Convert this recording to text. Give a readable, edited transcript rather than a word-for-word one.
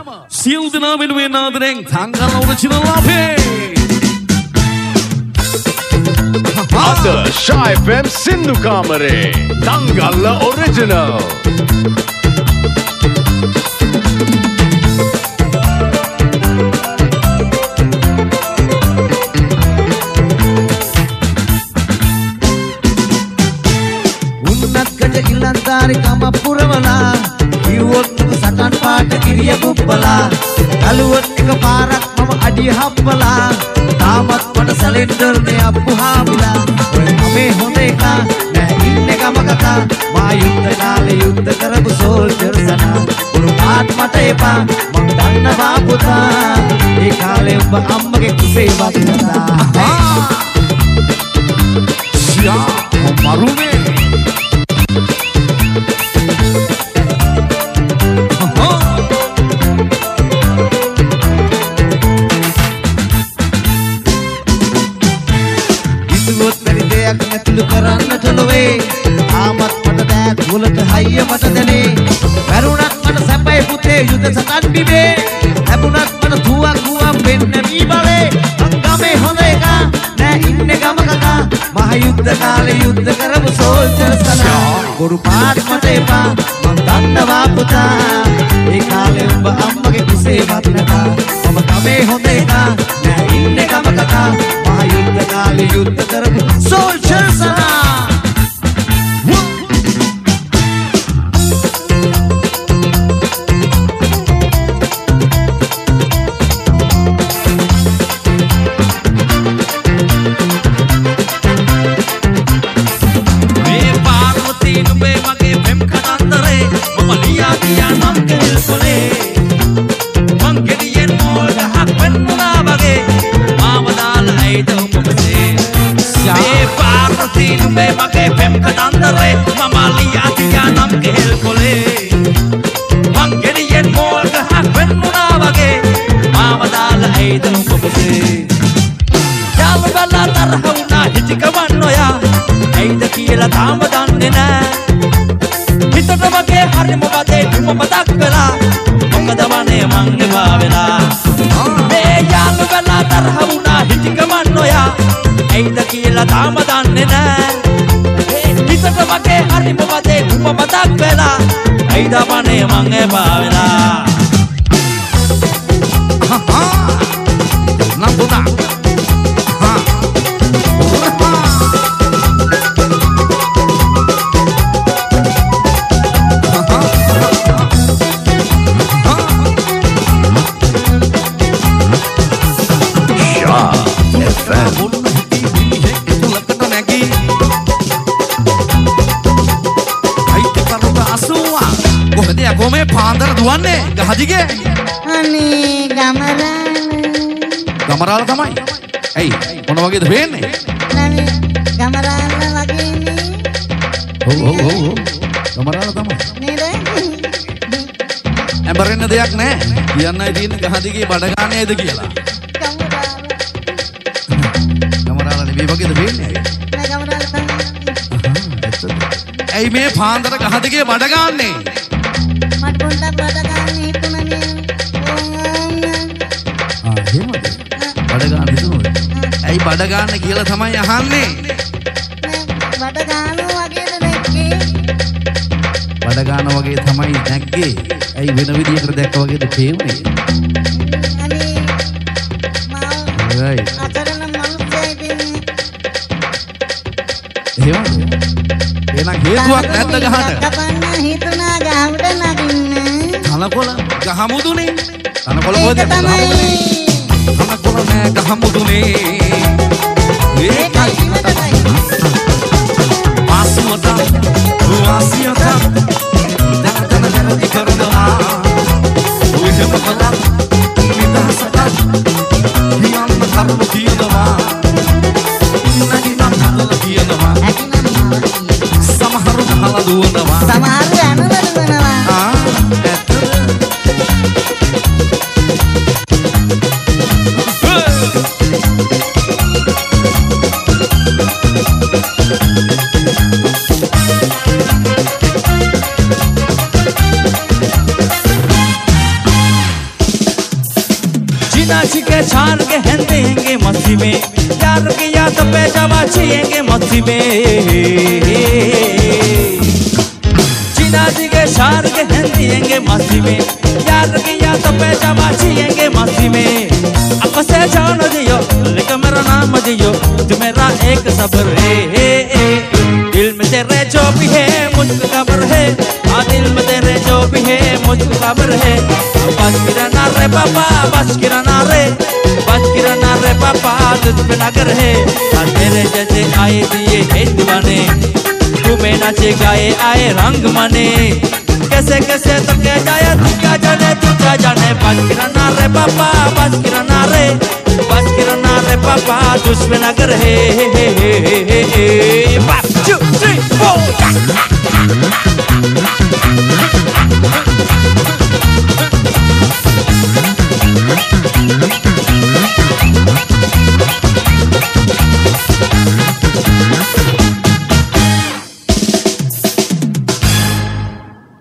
සියලු දෙනා වෙනුවෙන් ආදරෙන් තංගල ඔරිජිනල් අපේ අද Shy FM සින්දු කාමරේ තංගල ඔරිජිනල් ඉලන්දාරි කම පුරවලා කිව්වොත් සටන් පාට කිරිය බුබ්බලා කලුවොත් එක පාරක් මම අඩිය හප්පලා තාමත් මට සැලෙන්ඩර් නේ අප්පුහාමිලා ඔය මමේ හොඳ එක නෑ ඉන්නේ ගමකතා මා යුද්ධ කාලේ යුද්ධ කරපු සෝල්ජර් සනා උණු පාත් මට එපා මං දන්නවා පුතා ඒ කාලේ ඔබ අම්මගේ කුසේ වදිනවා යා මරුනේ කරන්නට නොවේ ආමත් මට දෑත් වලට හයිය මට දැනේ වැරුණත් මට සැපයි පුතේ යුද සටන් බිමේ ලැබුණත් මට තුවක් ගුවක් වෙන්න මී බලේ අංගමේ හොඳ එක නෑ ඉන්නේ ගමකකා මහ යුද්ධ කාලේ යුද්ධ කරපු සෝල්ජර් සලා ගොරු පාත් මට එපා මං දන්නවා පුතා ඒ කාලේ ඔබ අම්මගේ කුසේ වදිනකා මම ගමේ හොඳ එක නෑ ඉන්නේ ගමකකා මහ යුද්ධ කාලේ යුද්ධ කරපු සෝල්ජර් සලා තාම දන්නේ නෑ හිතට වගේ හරිම වදේ දුම මතක් වෙලා මොකද වනේ මං එපා වෙලා මේ යාළු වෙලා තරහ වුණා හිටිකමන් නොයා ඇයිද කියලා තාම දන්නේ නෑ හිතට වගේ හරිම වදේ දුම මතක් වෙලා ඇයිද වනේ මං එපා වෙලා නම්බුනා කොහේ පාන්දර දුවන්නේ ගහදිගේ අනේ ගමරාල තමයි ඇයි මොන වගේද වෙන්නේ නනේ ගමරාල වගේනේ ඔව් ගමරාල තමයි නේද ඇඹරෙන්න දෙයක් නැහැ කියන්නයි තියෙන්නේ ගහදිගේ බඩ ගන්නේද කියලා ගමරාල නෙවෙයි වගේද වෙන්නේ නෑ ගමරාල තමයි ඇයි මේ පාන්දර ගහදිගේ බඩ ගන්නේ මට පොඩ්ඩක් බඩ ගන්න හිතුණනේ එහෙමද බඩ ගන්න හිතුණොත් ඇයි බඩ ගන්න කියලා තමයි අහන්නේ බඩ ගන්නවා වගේද නැක්කේ බඩ ගන්න වගේ තමයි නැක්කේ ඇයි වෙන විදියකට දැක්ක වගේද තේුනේ අනේ right අතරන මනුස්සයෙක් ඉන්නේ එහෙමද එහෙනම් හේතුවක් නැද්ද ගහන්න කපන්න හිතුණා ගහමුද නගින්න තනකොළ ගහමුදුනේ තනකොළ මොකද තනකොළ නෑ ගහමුදුනේ ඒකයි පාසුමත වාසියත දැකන දැරදි කරනවා ඔය මොකද විදහසට හියන්න කරමු කියනවා නගිනම් හදලා කියනවා සමහරු ගහලා දුවනවා සමහරු යනවා දුවනවා चीना छिके छान के हेंदे हेंगे मस्ती में यार के याद पे जावा छिएंगे मस्ती में चीना छिके छान के हेंदे हेंगे मस्ती में यार के याद पे जावा छिएंगे मस्ती में अब से जान दियो लेकिन मेरा नाम दियो तू मेरा एक सब्र है दिल में तेरे जो भी है मुझको खबर है दिल में तेरे जो भी है मुझको खबर है बच गिरना रे पापा बच गिरना रे पापा तुझ पे नगर है तेरे जैसे आए दिए है दीवाने तुम्हें नाचे गाए आए रंग माने कैसे कैसे तो क्या जाए तू क्या जाने बच गिरना रे पापा बच गिरना रे पापा तुझ पे नगर है 1 2 3 4